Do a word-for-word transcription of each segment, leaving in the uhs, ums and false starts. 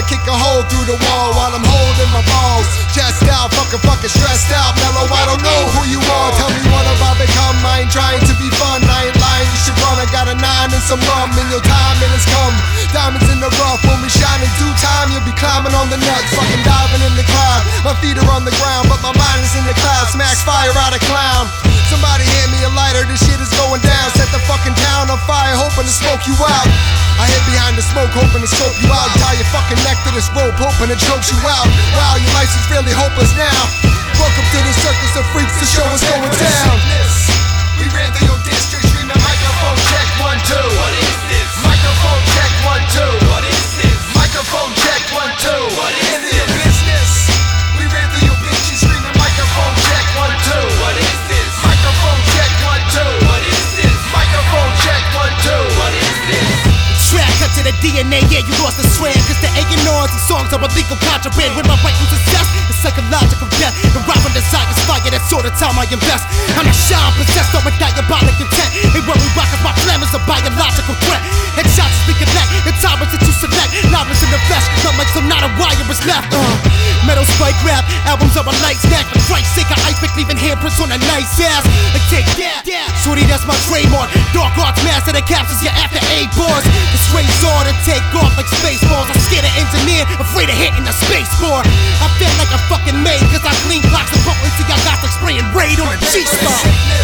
kick a hole through the wall while I'm holding my balls. Chest out, fucking fucking stressed out. Mellow, I don't know who you are. Tell me what have I become? I ain't trying to be fun, I ain't lying, you should run. I got a nine and some rum, and your time it has come. Diamonds in the rough, when we shine in due time, you'll be climbing on the nuts, fucking diving in the cloud. My feet are on the ground, but my mind is in the clouds. Smash fire out a clown. Somebody hand me a lighter, this shit is going down. Set the fucking town on fire, hoping to smoke you out. I hid behind the smoke, hoping to scope you out. Tie your fucking neck to this rope, hoping it chokes you out. Wow, your life is really hopeless now. Welcome to the circus of freaks, the show is going down. We ran through your district, streaming microphone check, one, two. What is this? Microphone check, one, two. What is this? Microphone check, one, two. What is In this? the business. We ran through your bitches, screaming microphone check, one, two. What is this? Microphone check, one, two. What is this? Microphone check, one, two. What is this? Track cut to the D N A, yeah, you lost the swag. Cause the A and R's and songs are illegal contraband. With my right to success, the psychological death. The rhyme and desire is fire, that's all the time I invest. I'm a shine possessed with diabolic intent. They worry rock cause my phlegm is a biological threat. Headshots speak connect, the tyrants that you select. Loudness in the flesh, not like so not a wire is left. Uh, metal spike rap, albums are a light snack. For Christ's sake, I ice pick leaving handprints on a nice ass. Like take that, shorty, that's my trademark. Dark arts master that captures you after eight bars. The straight on and take off like spaceballs. I'm scared of engineer, afraid of hitting the space bar. I feel like I'm fucking made, cause I clean blocks and buttons. See, I got like spraying raid on a G-Star.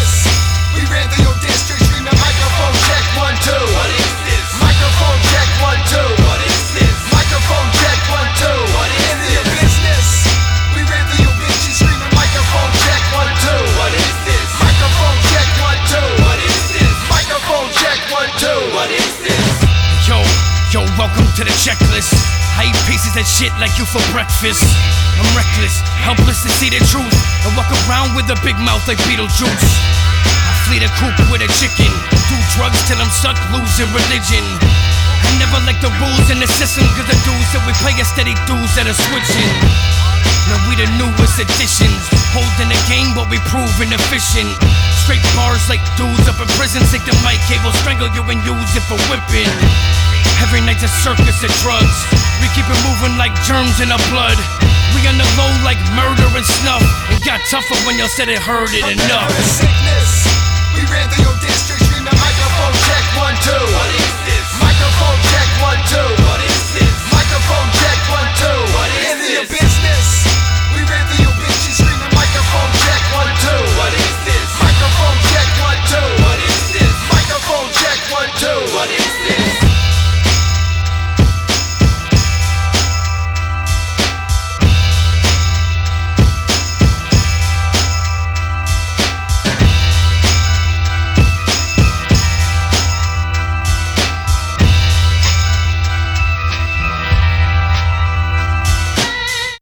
We ran through your district, streaming microphone check, one, two. What is this? Microphone check, one, two. What is this? Microphone check, one, two. What is In the this? business. We ran through your bitches, screaming microphone check, one, two. What is this? Microphone check, one, two. What is this? Microphone check, one, two. What is this? Yo, yo, welcome to the checklist. I eat pieces of shit like you for breakfast. I'm reckless, helpless to see the truth. I walk around with a big mouth like Beetlejuice. I flee the coop with a chicken. Do drugs till I'm stuck losing religion. I never like the rules in the system, cause the dudes that we play are steady dudes that are switching. Now we the newest additions, holding the game but we proving efficient. Straight bars like dudes up in prison, take the mic cable, strangle you and use it for whipping. Every night's a circus of drugs, we keep it moving like germs in our blood. We on the low like murder and snuff, and got tougher when y'all said it heard it enough.